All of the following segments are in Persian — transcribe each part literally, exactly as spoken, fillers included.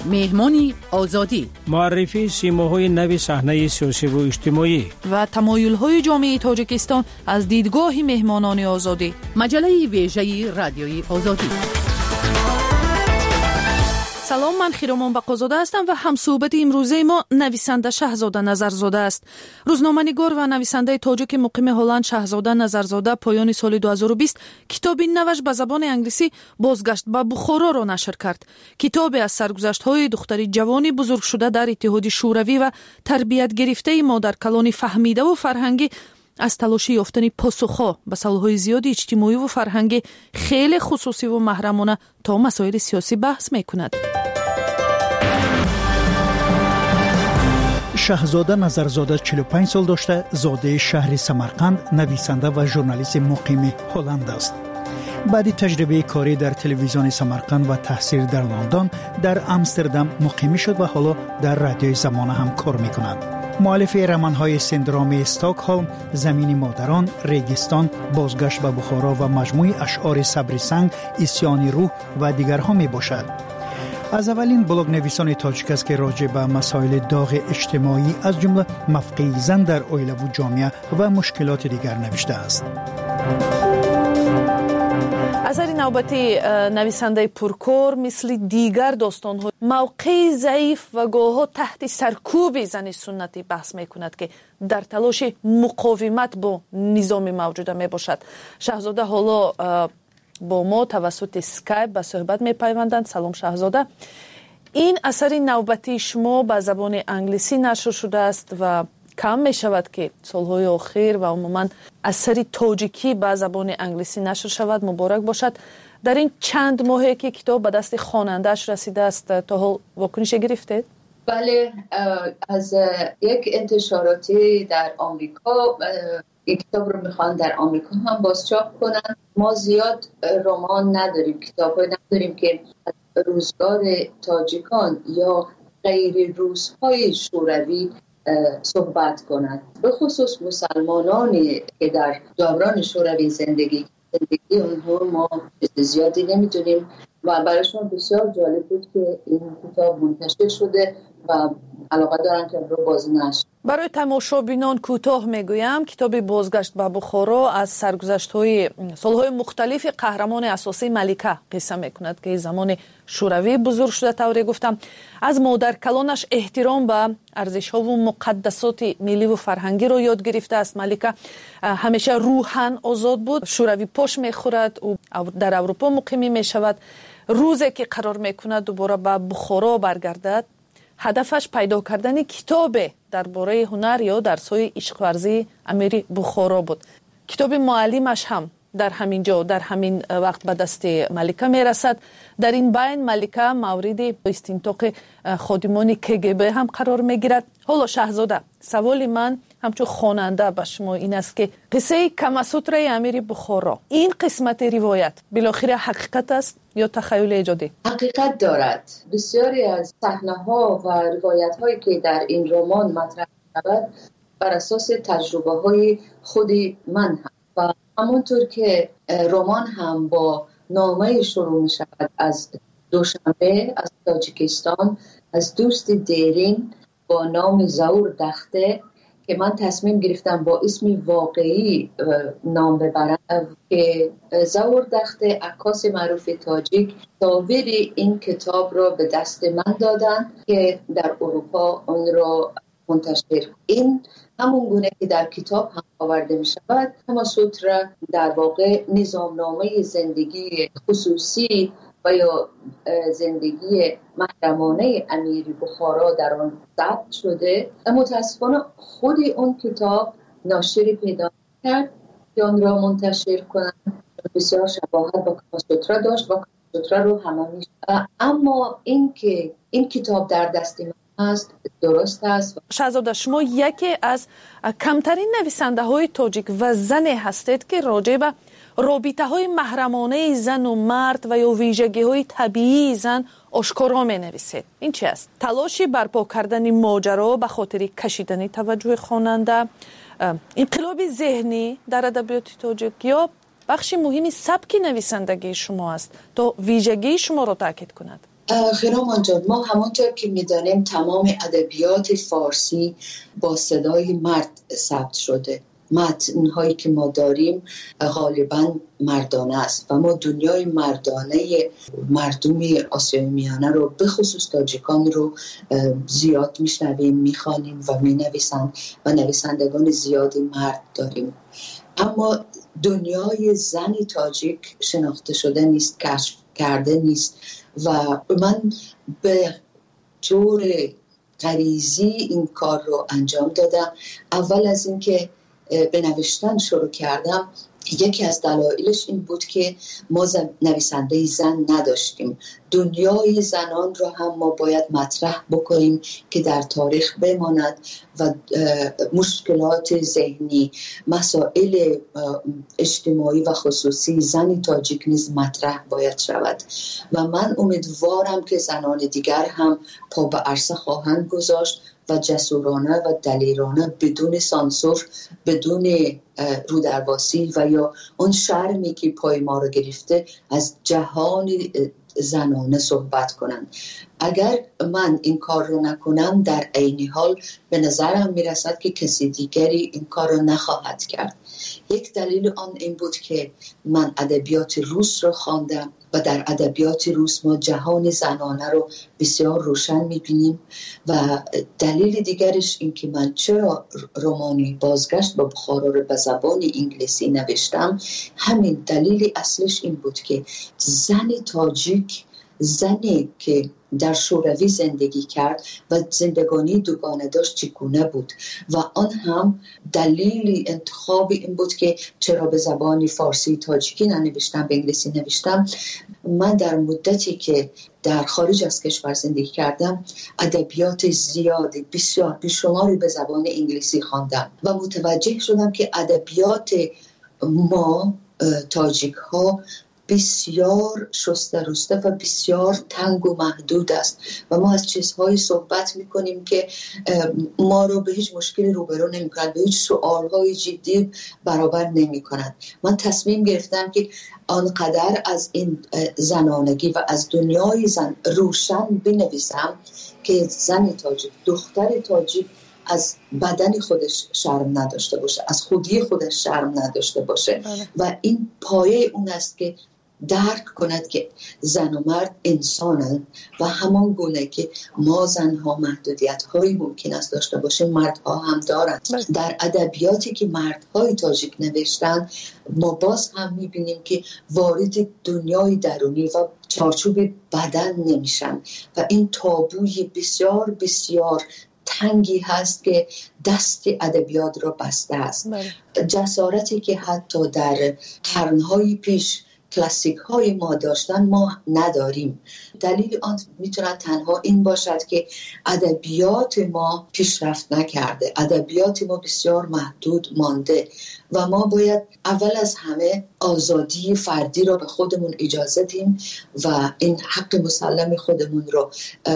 مهمانی آزادی، معرفی سیماهای نوی صحنه سیاسی و اجتماعی و تمایل‌های جامعه تاجیکستان از دیدگاه مهمانان آزادی. مجله ویژه رادیوی آزادی. سلام، من خیرامان بقازاده هستم و همصحبت امروزه ما نویسنده شهزاده نظرزاده است. روزنامه‌نگار و نویسنده تاجیک مقیم هلند شهزاده نظرزاده پایان سال دو هزار و بیست کتابی نوش به زبان انگلیسی بازگشت به بخارا را نشر کرد. کتابی از سرگذشت‌های دختری جوانی بزرگ شده در اتحاد شوروی و تربیت گرفته مادر کلان فهمیده و فرهنگی از تلاش یافتن پاسخ‌ها به سوال‌های زیاد اجتماعی و فرهنگی خیلی خصوصی و محرمانه تا مسائل سیاسی بحث می‌کند. شهزاده نظرزاده چهل و پنج سال داشته، زاده شهر سمرقند، نویسنده و ژورنالیست مقیم هلند است. بعد تجربه کاری در تلویزیون سمرقند و تحصیل در لندن، در آمستردام مقیم شد و حالا در رادیوی زمانه هم کار می‌کند. مؤلف رمان‌های سندروم استکهلم، زمین مادران، ریگستان، بازگشت به بخارا و مجموعه اشعار صبر سنگ، اسیان روح و دیگرها میباشد. از اولین بلاگ نویسان تاجیک است که راجع به مسائل داغ اجتماعی از جمله موقع زن در عائله و جامعه و مشکلات دیگر نوشته است. اثر نوبتی نویسنده پرکار مثل دیگر داستان‌ها موقع ضعیف و گاه‌ها تحت سرکوب زن سنتی بحث می‌کند که در تلاش مقاومت با نظام موجود میباشد. شهزاده حالا با ما توسط اسکایپ به صحبت می‌پیوندند. سلام شهزاده. این اثر نوبتی شما به زبان انگلیسی نشر شده است و کم می شود که سالهای آخر و عموما اثر تاجیکی به زبان انگلیسی نشر شود. مبارک باشد. در این چند ماهی که کتاب به دست خواننده‌اش رسیده است تا حال واکنش گرفتید؟ بله، از یک انتشاراتی در آمریکا این کتاب رو میخوان در آمریکا هم بازچاپ کنن. ما زیاد رمان نداریم، کتاب‌های نداریم که از روزگار تاجیکان یا غیر روس‌های شوروی صحبت کنند. به خصوص مسلمانانی که در دوران شوروی زندگی زندگی اونها ما زیادی نمیدونیم و برایشون بسیار جالب بود که این کتاب منتشر شده و علاقه دارن که رو باز نشر. برای تماشابینان کوتاه میگویم کتاب بازگشت به بخارا از سرگذشت‌های سالهای مختلف قهرمان اساسی ملکه قصه میکند که زمان شوروی بزرگ شده. طوری گفتم از مادر کلانش احترام به ارزش‌ها و مقدسات ملی و فرهنگی رو یاد گرفته است. ملکه همیشه روحاً آزاد بود. شوروی پاش میخورد و در اروپا مقیم میشود. روزی که قرار میکند دوباره به بخارا برگردد، هدفش پیدا کردن کتاب درباره هنر یا درس‌های عشق ورزی امیر بخارا بود. کتاب معلمش هم در همین جا در همین وقت به دست ملکه میرسد. در این بین ملکه مورد استنطاق خادمان کگبه هم قرار میگیرد. حالا شهزاده، سوال من همچون خواننده به شما این است که قصه کماسوتر امیر بخارا، این قسمت روایت بالاخره حقیقت است یا تخیل ایجادی؟ حقیقت دارد. بسیاری از صحنه‌ها و روایت‌هایی که در این رمان مطرح شود بر اساس تجربه‌های خود من هم و همونطور که رمان هم با نامه شروع می شود از دوشنبه از تاجیکستان، از دوست دیرین با نام زاور دخته که من تصمیم گرفتم با اسم واقعی نام ببرم که زاور دخته عکاس معروف تاجیک تصاویر این کتاب را به دست من دادن که در اروپا اون را منتشر. این همون گونه که در کتاب هم آورده می شود. کماسوتر در واقع نظامنامه زندگی خصوصی و یا زندگی محرمانه امیر بخارا در آن ثبت شده. متاسفانه خود اون کتاب ناشری پیدا کرد که آن را منتشر کنند. بسیار شباهت با کماسوتر داشت و کماسوتر رو همه می شود. اما این که این کتاب در دست من است درست است. شهزاده، شما یکی از کمترین نویسنده های تاجیک و زن هستید که راجع به رابطه های محرمانه زن و مرد و یا ویژگی های طبیعی زن آشکارا می نویسید. این چی است؟ تلاشی برپا کردن ماجرا به خاطر کشیدن توجه خواننده، انقلاب ذهنی در ادبیات تاجیک یا بخشی مهمی سبک نویسندگی شما است تا ویژگی شما را تاکید کند؟ خیرامان جان، ما همونطور که میدانیم تمام ادبیات فارسی با صدای مرد ثبت شده. متن‌هایی که ما داریم غالباً مردانه است و ما دنیای مردانه مردم آسیای میانه رو به خصوص تاجیکان رو زیاد میشنویم، میخوانیم و مینویسند و نویسندگان زیادی مرد داریم. اما دنیای زنی تاجیک شناخته شده نیست، کشف کرده نیست و من به طور غریزی این کار رو انجام دادم. اول از اینکه به نوشتن شروع کردم، یکی از دلایلش این بود که ما نویسنده زن نداشتیم. دنیای زنان رو هم ما باید مطرح بکنیم که در تاریخ بماند و مشکلات ذهنی، مسائل اجتماعی و خصوصی زن تاجیک نیز مطرح باید شود و من امیدوارم که زنان دیگر هم پا به عرصه خواهند گذاشت و جسورانه و دلیرانه بدون سانسور، بدون رودرباسی و یا اون شرمی که پای ما رو گرفته از جهان زنانه صحبت کنند. اگر من این کار رو نکنم، در عین حال به نظرم میرسد که کسی دیگری این کار رو نخواهد کرد. یک دلیل آن این بود که من ادبیات روس رو خواندم و در ادبیات روس ما جهان زنانه رو بسیار روشن میبینیم و دلیل دیگرش این که من چرا رمانی بازگشت به بخارا رو به زبان انگلیسی نوشتم، همین دلیل اصلش این بود که زن تاجیک، زنی که در شوروی زندگی کرد و زندگانی دوگانه داشت چگونه بود و آن هم دلیل انتخاب این بود که چرا به زبان فارسی تاجیکی ننوشتم، به انگلیسی نوشتم. من در مدتی که در خارج از کشور زندگی کردم ادبیات زیادی، بسیار بیشماری به زبان انگلیسی خواندم و متوجه شدم که ادبیات ما تاجیک ها بسیار شسته رسته و بسیار تنگ و محدود است و ما از چیزهایی صحبت میکنیم که ما رو به هیچ مشکلی روبرو نمیکنند، به هیچ سوالهای جدی برابر نمیکنند. من تصمیم گرفتم که آنقدر از این زنانگی و از دنیای زن روشن بنویسم که زن تاجیک، دختر تاجیک از بدن خودش شرم نداشته باشه، از خودی خودش شرم نداشته باشه بله. و این پایه اون است که درک کند که زن و مرد انسانند و همان گونه که ما زنها محدودیت هایی ممکن است داشته باشیم، مردها هم دارند. بله. در ادبیاتی که مردهای تاجیک نوشتن ما باز هم میبینیم که وارد دنیای درونی و چارچوب بدن نمیشن و این تابوی بسیار بسیار تنگی هست که دست ادبیات را بسته است. بله. جسارتی که حتی در قرنهای پیش کلاسیک های ما داشتن ما نداریم. دلیل آن میتونه تنها این باشد که ادبیات ما پیشرفت نکرده، ادبیات ما بسیار محدود مانده و ما باید اول از همه آزادی فردی را به خودمون اجازه دیم و این حق مسلم خودمون را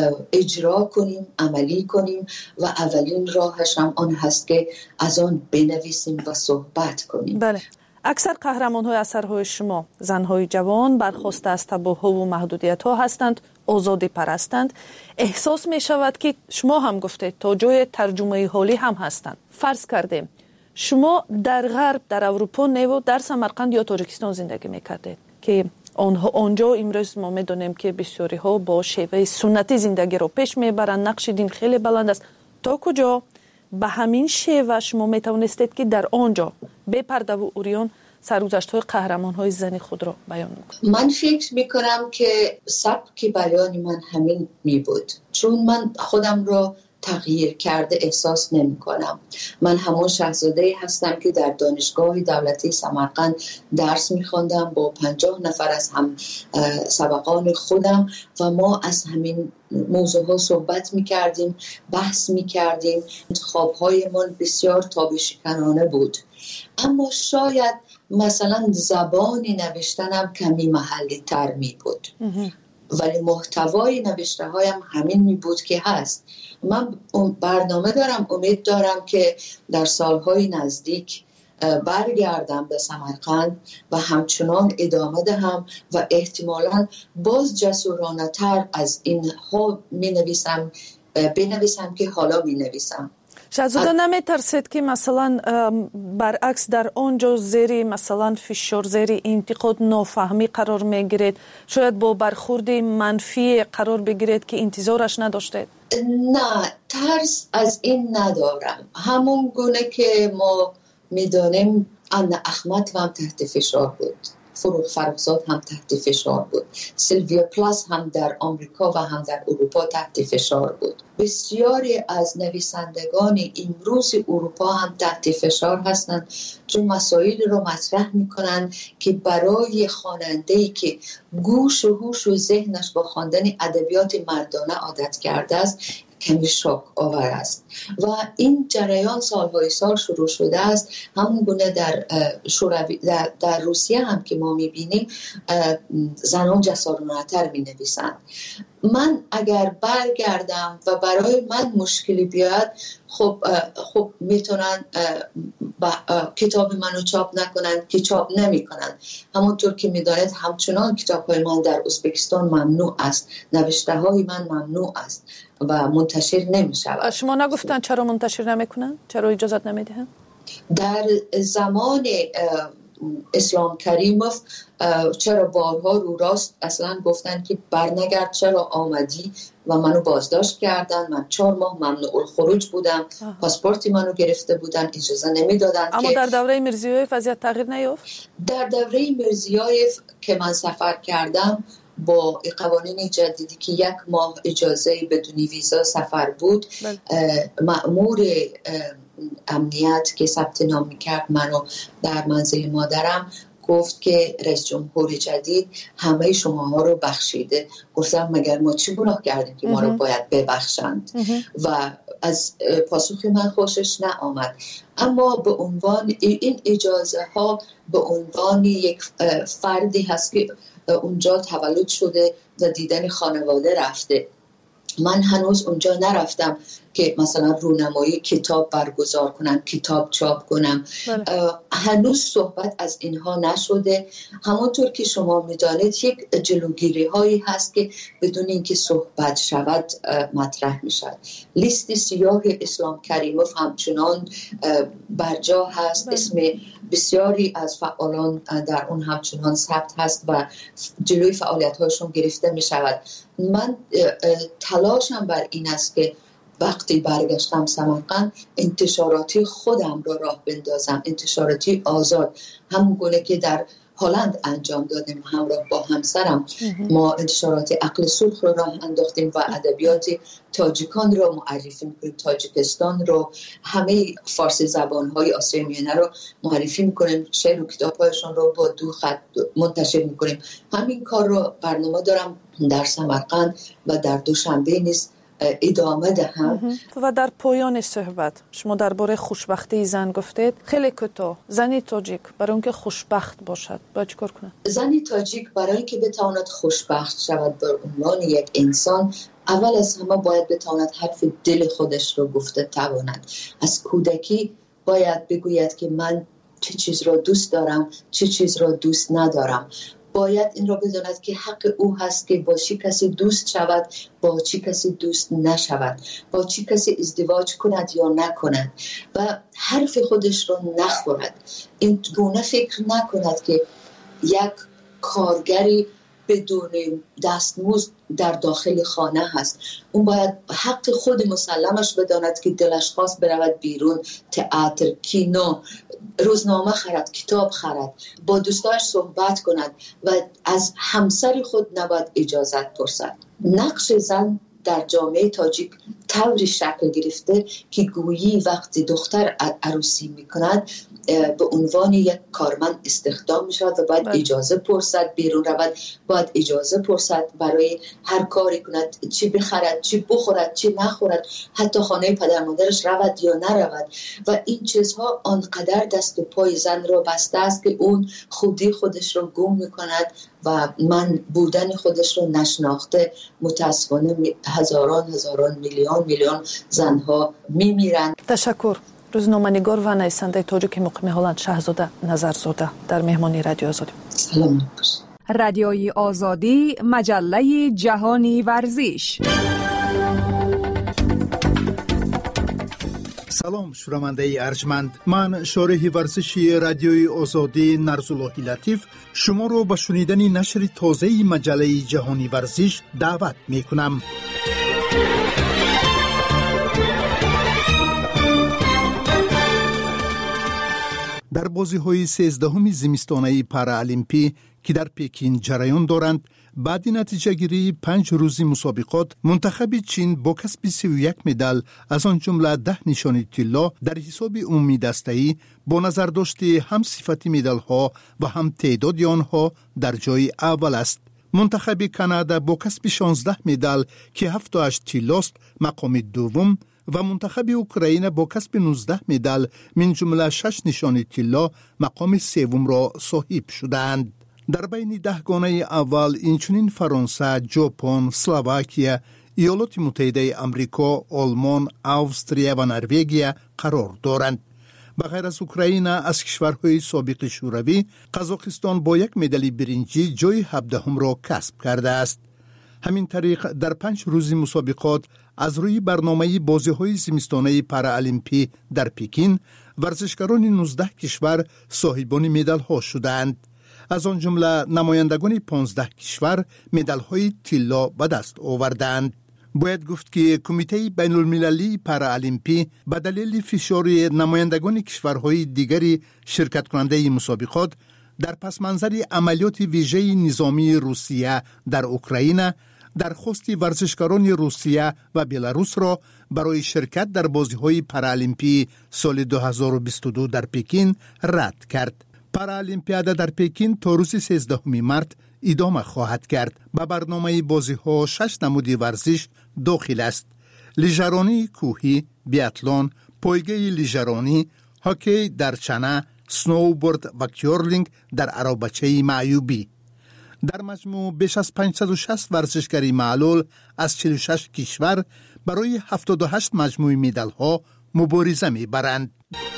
اجرا کنیم، عملی کنیم و اولین راهش هم آن هست که از آن بنویسیم و صحبت کنیم. بله. اکثر قهرمان‌های اثرهای شما زن‌های جوان برخواسته از تابوها و محدودیت‌ها هستند، آزادی پرستند. احساس می‌شود که شما هم گفتید تا جای ترجمه حالی هم هستند. فرض کردیم شما در غرب، در اروپا نیو در سمرقند یا تاجیکستان زندگی می‌کردید که آنها آنجا امروز ما می‌دونیم که بسیاری ها با شیوه سنتی زندگی رو پیش می‌برند، نقش دین خیلی بلند است. تا کجا به همین شیوه شما میتوانستید که در آنجا به پرده و اوریان سرگذشت‌های قهرمان‌های زنی خود را بیان کنید؟ من فکر میکنم که سبک بیان من همین می بود، چون من خودم را تغییر کرده احساس نمی کنم. من همون شاهزاده هستم که در دانشگاه دولتی سمرقند درس می خوندم با پنجاه نفر از هم سبقان خودم و ما از همین موضوع ها صحبت می کردیم، بحث می کردیم. انتخاب های من بسیار تابشکنانه بود، اما شاید مثلا زبان نوشتنم کمی محلی تر می بود، ولی محتوای نوشته هایم همین می بود که هست. من برنامه دارم، امید دارم که در سالهای نزدیک برگردم به سمرقند و همچنان ادامه دهم و احتمالاً باز جسورانه تر از این ها می نویسم بنویسم که حالا می نویسم. شهزاده نمیترسید که مثلا برعکس در آنجا زیر مثلا فشار زیر انتقاد نافهمی قرار میگیرید، شاید با برخورد منفی قرار بگیرید که انتظارش نداشتید؟ نه، ترس از این ندارم. همون گونه که ما میدانیم انا احمد هم تحت فشار بود، فروغ فرخزاد هم تحت فشار بود، سیلویا پلاس هم در آمریکا و هم در اروپا تحت فشار بود. بسیاری از نویسندگان امروز اروپا هم تحت فشار هستند چون مسائل رو مطرح میکنند که برای خواننده‌ای که گوش و هوش و ذهنش با خواندن ادبیات مردانه عادت کرده است کمی شوک آور است و این جریان سالهای سال شروع شده است. همون گونه در شوروی در, در روسیه هم که ما میبینیم زنان جسارانه‌تر مینویسند. من اگر برگردم و برای من مشکلی بیاد، خب خب میتونن کتاب منو چاپ نکنن که چاپ نمیکنن. همونطور که میدانید همچنان کتاب‌های من در ازبکستان ممنوع است، نوشته های من ممنوع است و منتشر نمیشود. شما نگفتن چرا منتشر نمیکنن؟ چرا اجازت نمیدهن؟ در زمان اسلام کریموف چرا بارها رو راست اصلا گفتن که برنگرد، چرا آمدی و منو بازداشت کردن. من چهار ماه ممنوع الخروج بودم، پاسپورتی منو گرفته بودن، اجازه نمیدادن. اما در دوره میرزیویف وضعیت تغییر نیافت؟ در دوره میرزیویف که من سفر کردم با قوانین جدیدی که یک ماه اجازه بدون ویزا سفر بود، مأمور امنیت که ثبت نام میکرد منو در منزل مادرم گفت که رئیس جمهور جدید همه شماها رو بخشیده. گفتم مگر ما چی گناه کردیم که ما رو باید ببخشند؟ و از پاسخ من خوشش نآمد. اما به عنوان این اجازه ها به عنوان یک فردی هست که اونجا تولد شده و دیدن خانواده رفته. من هنوز اونجا نرفتم که مثلا رونمایی کتاب برگزار کنم، کتاب چاپ کنم. هنوز صحبت از اینها نشده. همونطور که شما میدانید یک جلوگیری هایی هست که بدون اینکه صحبت شود مطرح میشد. لیست سیاه اسلام کریموف همچنان برجا هست، اسم بسیاری از فعالان در اون همچنان ثبت هست و جلوی فعالیت هاشون گرفته می شود. من تلاشم بر این است که وقتی برگشتم سمرقند انتشاراتی خودم را راه بندازم، انتشاراتی آزاد، همون گونه که در هلند انجام دادیم همراه با همسرم. ما انتشارات عقل سرخ رو راه انداختیم و ادبیات تاجیکان رو معرفی میکنیم، تاجیکستان رو، همه فارسی زبان‌های آسیای میانه رو معرفی میکنیم، شعر و کتاب‌هایشون رو با دو خط منتشر میکنیم. همین کار رو برنامه دارم در سمرقند و در دوشنبه نیز ادامه دهم. و در پایان صحبت شما درباره خوشبختی زن گفتید. خیلی کوتاه، زنی تاجیک برای اینکه خوشبخت باشد باید چیکار کنه؟ زنی تاجیک برای اینکه بتواند خوشبخت شود به عنوان یک انسان، اول از همه باید بتواند حرف دل خودش رو گفته تواند. از کودکی باید بگوید که من چه چیز را دوست دارم، چه چیز را دوست ندارم. باید این را بداند که حق او هست که با چی کسی دوست شود، با چی کسی دوست نشود، با چی کسی ازدواج کند یا نکند و حرف خودش را نخورد. این گونه فکر نکند که یک کارگری بدون دستمزد در داخل خانه هست. اون باید حق خود مسلمش بداند که دلش خواست برود بیرون، تئاتر، کینو، روزنامه خرد، کتاب خرد، با دوستاش صحبت کند و از همسر خود نباید اجازت پرسد. نقش زن در جامعه تاجیک طوری شکل گرفته که گویی وقتی دختر عروسی میکند به عنوان یک کارمند استخدام میشود و باید اجازه پرسد بیرون رود، باید اجازه پرسد برای هر کاری کند، چی بخرد، چی بخورد، چی نخورد، حتی خانه پدر مادرش رود یا نرود. و این چیزها آنقدر دست و پای زن را بسته است که اون خودی خودش را گم میکند و من بودن خودش رو نشناخته متاسفانه هزاران هزاران میلیون میلیون زنها میمیرند. تشکر. روزنامه‌نگار و نویسنده تاجیک مقیم هلند شهزاده نظرزاده در مهمانی رادیو آزادی. سلام. رادیوی آزادی، مجله جهانی ورزش. سلام شنونده ارجمند، من شارح ورزشی رادیوی آزادی نرزالله لطیف شما رو به شنیدن نشر تازه مجله جهانی ورزش دعوت می کنم. در بازی‌های سیزدهم زمستانه پارالیمپی که در پکین جریان دارند، بعد نتیجه گیری پنج روزی مسابقات، منتخب چین با کسب سی و یک مدال از آن جمله ده نشانی طلا در حساب عمومی دسته‌ای با نظر داشته هم صفت مدال ها و هم تعداد آنها در جای اول است. منتخب کانادا با کسب شانزده مدال که هفت و هشت طلاست مقام دوم و منتخب اوکراین با کسب نوزده مدال من جمله شش نشانی طلا مقام سوم را صاحب شدند. در بین ده گانه اول اینچنین فرانسه، ژاپن، اسلواکیه، ایالات متحده آمریکا، آلمان، استرالیا و نروژ قرار دارند. بغیر از اوکراین، از کشورهای سابق شوروی، قزاقستان با یک مدال برنجی جای هفدهم را کسب کرده است. همین طریق در پنج روز مسابقات از روی برنامه بازی‌های زمستانه پارالیمپی در پکین، ورزشکاران نوزده کشور صاحبان مدال‌ها شدند. از آن جمله نمایندگان پانزده کشور مدال‌های طلا به دست آوردند. باید گفت که کمیته بین المللی پارالیمپی به دلیل فشار نمایندگان کشورهای دیگری شرکت کننده مسابقات در پس منظر عملیات ویژه نظامی روسیه در اوکراین، درخواست ورزشکاران روسیه و بلاروس را برای شرکت در بازی‌های پارالیمپی سال دو هزار و بیست و دو در پکین رد کرد. پارالیمپیادا در پکین تا روز سیزدهم مارس ادامه خواهد کرد. به برنامه بازی‌ها شش نمود ورزش داخل است: لیژرانی کوهی، بیاتلون، پایگاه لیژرانی، هاکی در چانه، سنوبورد و کیورلینگ در عرابچه معیوبی. در مجموع بیش از پانصد و شصت ورزشکاری معلول از چهل و شش کشور برای هفتاد و هشت مجموعه مدال‌ها مبارزه می‌برند.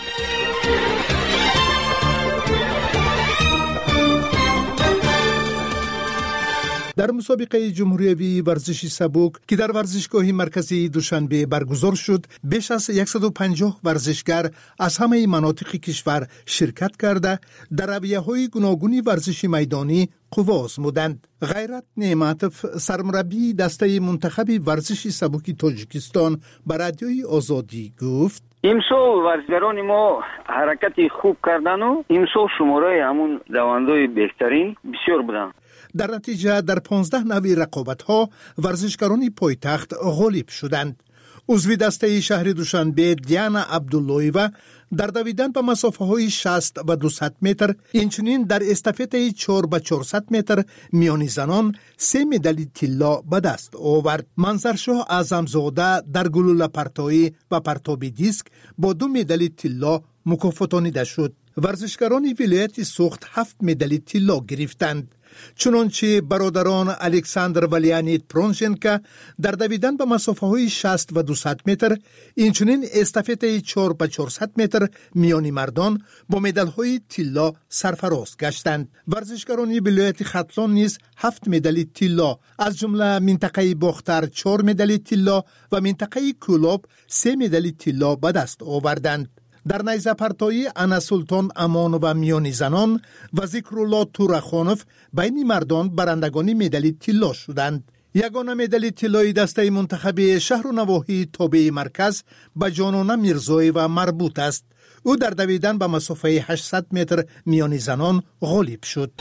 در مسابقه جمهوری ورزشی سبک که در ورزشگاه مرکزی دوشنبه برگزار شد، بیش از صد و پنجاه ورزشگر از همه مناطق کشور شرکت کرده در رویه‌های گوناگون ورزشی میدانی قوا آزمودند. غیرت نعمتوف، سرمربی دسته منتخب ورزشی سبک تاجیکستان، به رادیوی آزادی گفت: امسال ورزشگران ما حرکت خوب کردن و امسال شماره همون دوندای بهترین بسیار بودن. در نتیجه در پانزده نوع رقابت‌ها ورزشکاران پایتخت غالب شدند. عضو دسته شهر دوشنبه دیانا عبداللهیوا در دویدن به مسافه‌های شصت و دویست متر، اینچنین در استافت چهار به چهارصد متر میانی زنان سه مدال طلا به دست آورد. منظرشاه اعظمزاده در گلوله پرتایی و پرتاب دیسک با دو مدال طلا مکافاتانیده شد. ورزشکاران ولایت سوخت هفت مدال طلا گرفتند. چنانچه برادران الکساندر و لیانید پرونشنکا در دویدن به مسافه های شصت و دویست متر، اینچنین استافت چهار به چهارصد متر میانی مردان با مدال های طلا سرفراز گشتند. ورزشکاران ولایت ختلان نیز هفت مدال طلا، از جمله منطقه باختر چهار مدال طلا و منطقه کولاب سه مدال طلا به دست آوردند. در نیزه پرتایی انا سلطان امان و میانی زنان و ذکرالله تورخانوف بین مردان برندگان مدال طلا شدند. یگانه مدال طلای دسته منتخب شهر و نواحی تابع مرکز به جانانه میرزایی و مربوط است. او در دویدن به مسافه هشتصد متر میانی زنان غالب شد.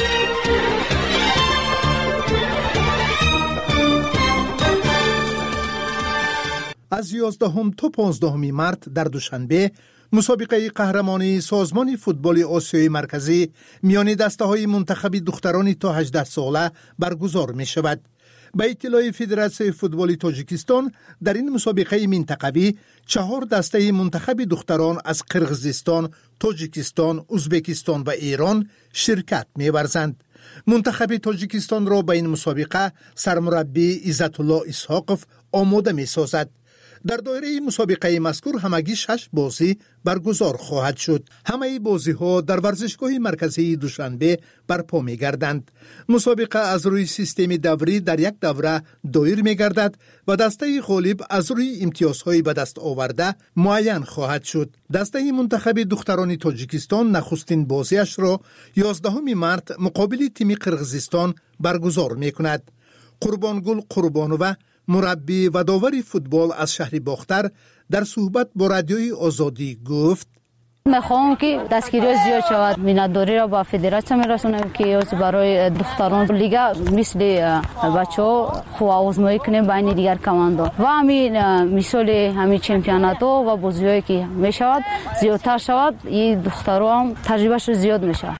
از یازدهم تا پانزدهم مارس در دوشنبه مسابقه قهرمانی سازمان فوتبال آسیای مرکزی میان دسته‌های منتخب دختران تا هجده ساله برگزار می شود. به اطلاع فدراسیون فوتبال تاجیکستان، در این مسابقه منطقوی چهار دسته منتخب دختران از قرقیزستان، تاجیکستان، ازبکستان و ایران شرکت می ورزند. منتخب تاجیکستان را به این مسابقه سرمربی عزت الله اسحاقوف آماده می سازد. در دایره مسابقه مذکور همگی شش بازی برگزار خواهد شد. همه بازی ها در ورزشگاه مرکزی دوشنبه برپا می گردند. مسابقه از روی سیستم دوری در یک دوره دایر می گردد و دسته غالب از روی امتیازهای به دست آورده معین خواهد شد. دسته منتخب دختران تاجیکستان نخستین بازیش را یازدهم مارس مقابل تیم قرغیزستان برگزار می کند. قربانگل قربانوه مربی و داور فوتبال از شهر باختر در صحبت با رادیوی آزادی گفت: میخوام که دستگیری زیاد شود، مینتداری را با فدراسیون میرسونم که برای دختران لیگا مثل بچه‌ها خوب آزمایی کنیم بین دیگر کماندو و همین مثال همین چمپیونات و بازی‌هایی که میشود زیادتر شود، این دختران تجربهش زیاد میشه.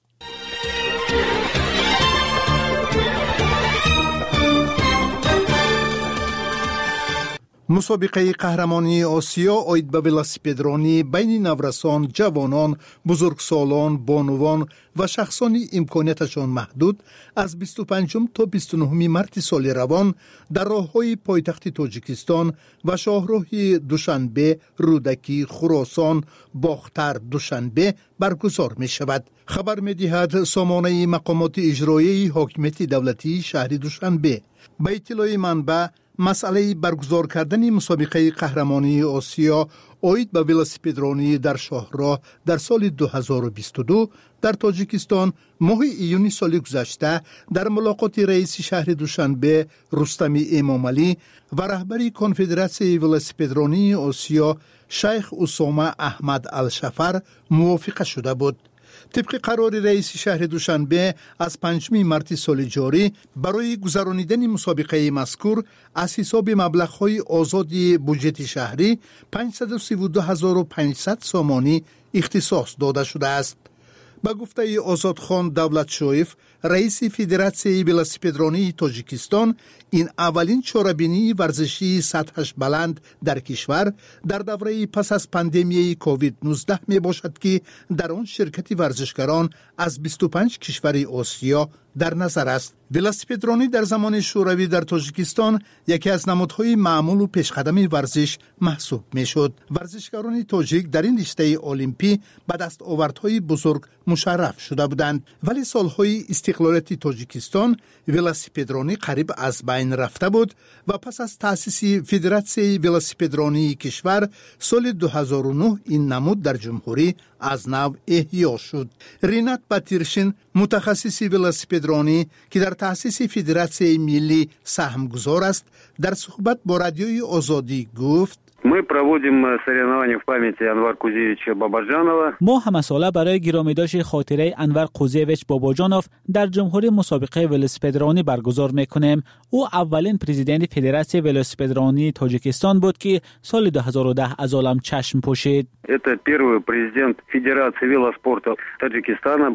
مسابقه قهرمانی آسیا آید به ولاسیپدرانی بین نورسان، جوانان، بزرگسالان، بانوان و شخصانی امکانیتشان محدود از بیست و پنجم تا بیست و نهم مارس سال روان در راه‌های پایتخت تاجیکستان و شاهراه دوشنبه، رودکی، خراسان، باختر، دوشنبه برگزار می شود. خبر می دهد سامانه مقامات اجرایی حاکمیت دولتی شهر دوشنبه. به اطلاع منبع، مسئله برگزار کردن مسابقه قهرمانی آسیا آید به ولاسیپدرانی در شاهراه در سال دو هزار و بیست و دو در تاجیکستان ماه ایون سال گذشته در ملاقات رئیس شهر دوشنبه رستم امامعلی و رهبر کنفدراسیون ولاسیپدرانی آسیا شیخ اسامه احمد الشفر موافقه شده بود. طبق قرار رئیس شهر دوشنبه از پنجم مارس سال جاری برای گذرانیدن مسابقه مذکور از حساب مبلغ‌های آزادی بودجه شهری پانصد و سی و دو هزار و پانصد سامانی اختصاص داده شده است. با گفته آزادخان دولتشویف رئیس فدراسیون ولاسیپدرانی تاجیکستان، این اولین چاره‌بینی ورزشی سطحش بلند در کشور در دوره پس از پاندمی کووید نوزده می باشد که در آن شرکت ورزشکاران از بیست و پنج کشور آسیا در نظر است. ولاسیپدرانی در زمان شوروی در تاجیکستان یکی از نمادهای معمول و پیشقدم ورزش محسوب می شد. ورزشکاران تاجیک در این رشته المپی به دستاوردهای بزرگ مشرف شده بودند، ولی سالهای استقلالیت تاجیکستان ولاسیپدرانی قریب از بین رفته بود و پس از تأسیس فدراسیون ولاسیپدرانی کشور سال دو هزار و نه این نمود در جمهوری از نو احیا شد. رینات باتیرشین متخصص ولاسیپدرانی که در تأسیس فدراسیون ملی سهمگزار است در صحبت با رادیوی آزادی گفت: Мы проводим соревнования в памяти Анвара Кузевича Бабаджанова. ما همه ساله برای گرامیداشت خاطره انور قوزیویچ باباجانوف در جمهوری مسابقه ولاسیپدرانی برگزار میکنیم. او اولین پرزیدنت فدراسیون ولاسیپدرانی تاجیکستان بود که سال دو هزار و ده از عالم چشم پوشید. Это первый президент Федерации велоспорта Таджикистана.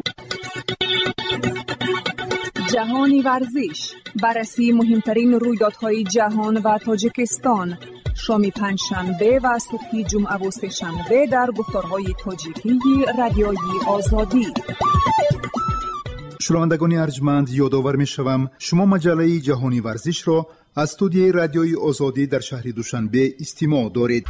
جهانی ورزش، بررسی مهمترین رویدادهای جهان و تاجیکستان، شام پنجشنبه و صبح جمعه و سه‌شنبه در گفتارهای تاجیکی رادیوی آزادی. شنوندگان ارجمند، یادآور می‌شوم شما مجله جهانی ورزش را از استودیوی رادیوی آزادی در شهر دوشنبه استماع دارید.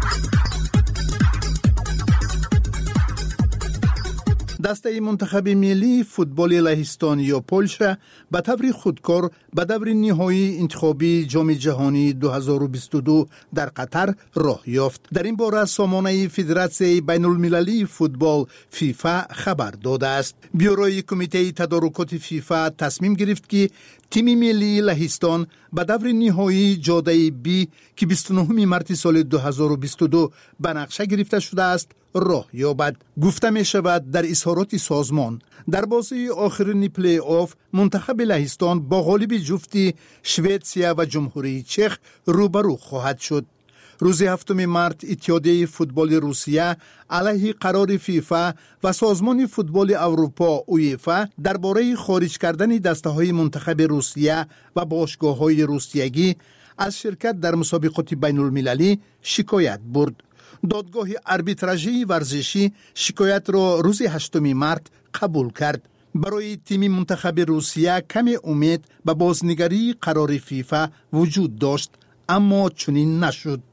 دسته منتخب ملی فوتبال لهستان یا پولشا به طور خودکار به دور نهایی انتخابی جام جهانی دو هزار و بیست و دو در قطر راه یافت. در این باره سامانه فدراسیون بین المللی فوتبال فیفا خبر داده است. بیوروی کمیته تدارکات فیفا تصمیم گرفت که تیم ملی لهستان به دور نهایی جاده بی که بیست و نهم مارس سال دو هزار و بیست و دو به نقشه گرفته شده است راه یابد. گفته می شود در اظهارات سازمان در بازی آخرین پلی آف منتخب لهستان با غالب جفتی شویتسیا و جمهوری چک روبرو خواهد شد. روز هفتم مارس اتحادیه فوتبال روسیه علیه قرار فیفا و سازمان فوتبال اروپا اویفا درباره خارج کردن دسته‌های منتخب روسیه و باشگاه‌های روسیگی از شرکت در مسابقات بین المللی شکایت برد. دادگاه آربیتراژی ورزشی شکایت را روز هشتم مارس قبول کرد. برای تیم منتخب روسیه کمی امید به بازنگری قرار فیفا وجود داشت، اما چنین نشد.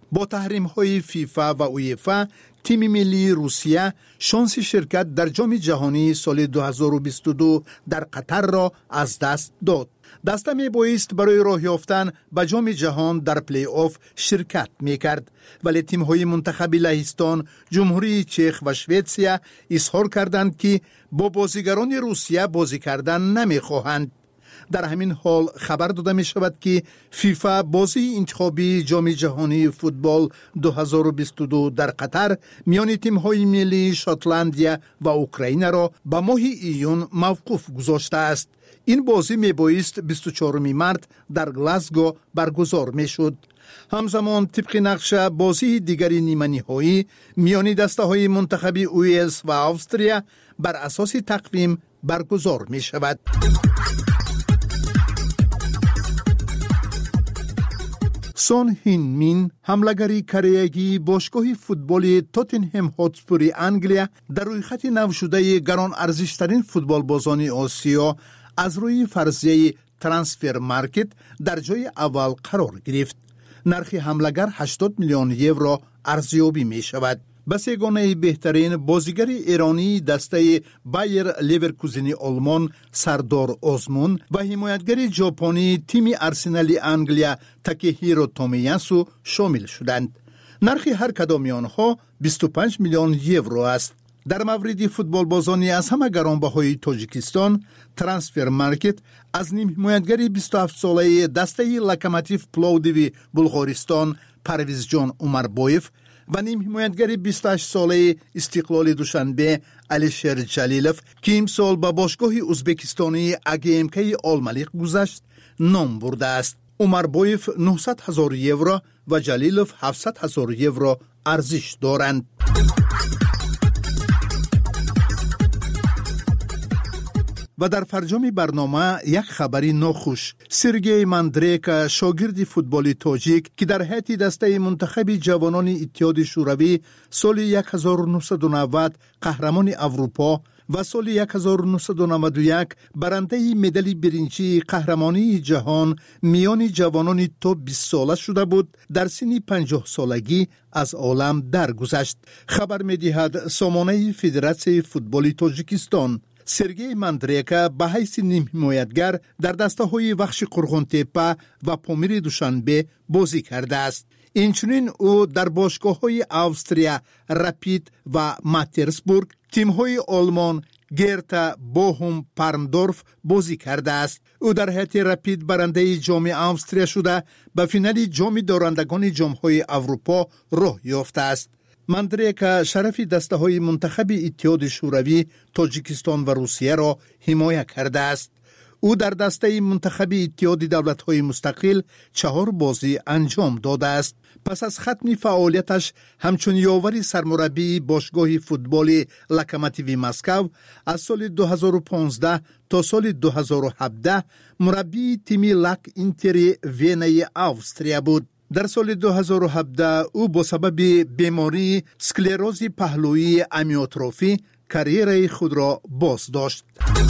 با تحریم های فیفا و اویفا تیم ملی روسیه شانس شرکت در جام جهانی سال دو هزار و بیست و دو در قطر را از دست داد. دسته می بایست برای راه یافتن به جام جهان در پلی آف شرکت می کرد، ولی تیم های منتخب لهستان، جمهوری چک و شویتسیا اظهار کردند که با بازیگران روسیه بازی کردن نمی خواهند. در همین حال خبر داده می شود که فیفا بازی انتخابی جام جهانی فوتبال دو هزار و بیست و دو در قطر میان تیم های ملی شاتلندیا و اوکراین را به ماه ایون موقوف گذاشته است. این بازی می بایست بیست و چهارم مارس در گلاسگو برگزار می شد. همزمان طبق نقش بازی دیگری نیمه نهایی میان دسته های منتخبی ویلز و استرالیا بر اساس تقویم برگزار می شود. سون هین مین، حملگری کره‌ای باشگاه فوتبال تاتنهم هاتسپور انگلیا، در روی خط نو شده گران ارزشترین فوتبال بازان آسیا از روی فرضیه ترانسفر مارکت در جای اول قرار گرفت. نرخ حملگر هشتاد میلیون یورو ارزیابی می شود. به سگانه بهترین بازیگر ایرانی دسته بایر لیورکوزن آلمان سردار آزمون و حمایتگر ژاپنی تیم ارسنال انگلیا تاکهیرو تومیاسو شامل شدند. نرخ هر کدام آنها بیست و پنج میلیون یورو است. در مورد فوتبال بازانی از همه گرانبهای تاجیکستان، ترانسفر مارکت از نیم حمایتگر بیست و هفت ساله دسته لوکوموتیو پلوډیو بلغارستان پرویز جان عمربایف و نیم حمایتگر بیست و هشت ساله استقلال دوشنبه علیشیر جلیلوف که امسال با باشگاه ازبکستانی اگیمکی آلملیق گذشت نام برده است. عمربایف نهصد هزار یورو و جلیلوف هفتصد هزار یورو ارزش دارند. و در فرجام برنامه یک خبری ناخوش. سرگئی ماندریک، شاگرد فوتبال تاجیک که در هیئت دسته منتخب جوانان اتحاد شوروی سال هزار و نهصد و نود قهرمان اروپا و سال هزار و نهصد و نود و یک برنده مدال برنجی قهرمانی جهان میان جوانان تا بیست ساله شده بود، در سن پنجاه سالگی از عالم درگذشت. خبر می‌دهد سامانه فدراسیون فوتبال تاجیکستان. سرگئی ماندریکا به حیث نیم حمایتگر در دسته های وخش قرغنتپه و پامیر دوشنبه بازی کرده است. اینچنین او در باشگاه های استریا رپید و ماترسبورگ، تیم های آلمان گرتا بوهم پارندورف بازی کرده است. او در هیئت رپید برنده جام استریا شده به فینال جام دارندگان جام های اروپا راه یافته است. ماندریکا شرف دسته های منتخب اتحاد شوروی، تاجیکستان و روسیه را حمایت کرده است. او در دسته منتخب اتحاد دولت های مستقل چهار بازی انجام داده است. پس از ختم فعالیتش همچون یاور سرمربی باشگاه فوتبال لوکوموتیو مسکو از سال دو هزار و پانزده تا سال دو هزار و هفده مربی تیم لاک اینتر وینای استریا بود. در سال دو هزار و هفده او با سبب بیماری سکلروز پهلویی امیوتروفی کاریره خود را باز داشت.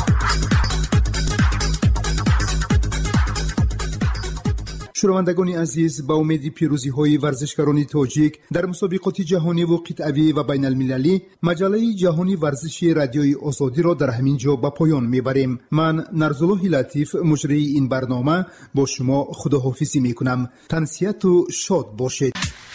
شنوندگان عزیز، با امید پیروزی های ورزشکاران تاجیک در مسابقات جهانی و قطعی و بین المللی، مجله جهانی ورزشی رادیوی آزادی را در همین جا به پایان میبریم. من نرزالله لطیف مجری این برنامه با شما خداحافظی میکنم. تنسیت و شاد باشید.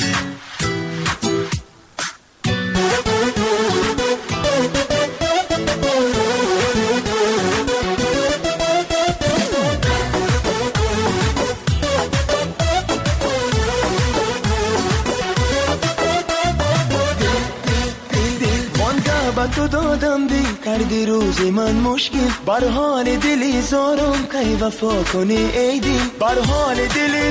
تو دادم بی کردی روزی من مشکل، بر حال دلی زارم کی وفا کنی ای دل، بر حال دلی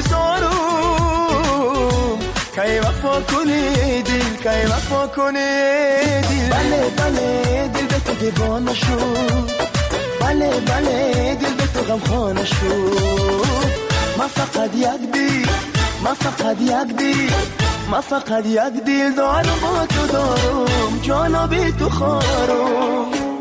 زارم کی وفا کنی ای دل، کی وفا کنی ای دل. بله بله دل به تو دیوانه شد، بله بله دل به تو غمخانه شد. ما فقط یک دل، ما فقط یک دل، ما فقط یک دل دارم با تو دارم، جانا بی تو خارم.